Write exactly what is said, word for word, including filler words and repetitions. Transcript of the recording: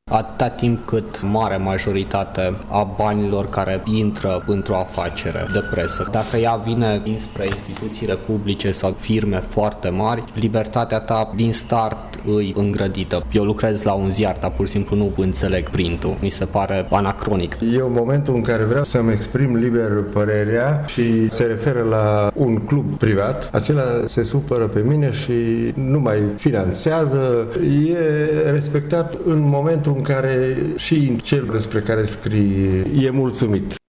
Atâta timp cât mare majoritate a banilor care intră într-o afacere de presă, dacă ea vine dinspre instituțiile publice sau firme foarte mari, libertatea ta din start îi îngrădită. Eu lucrez la un ziar, dar pur și simplu nu înțeleg printul. Mi se pare anacronic. Eu, în momentul în care vreau să-mi exprim liber părerea și se referă la un club privat, acela se supără pe mine și nu mai finanțează. E respectat în momentul în care și cel despre care scrie e mulțumit.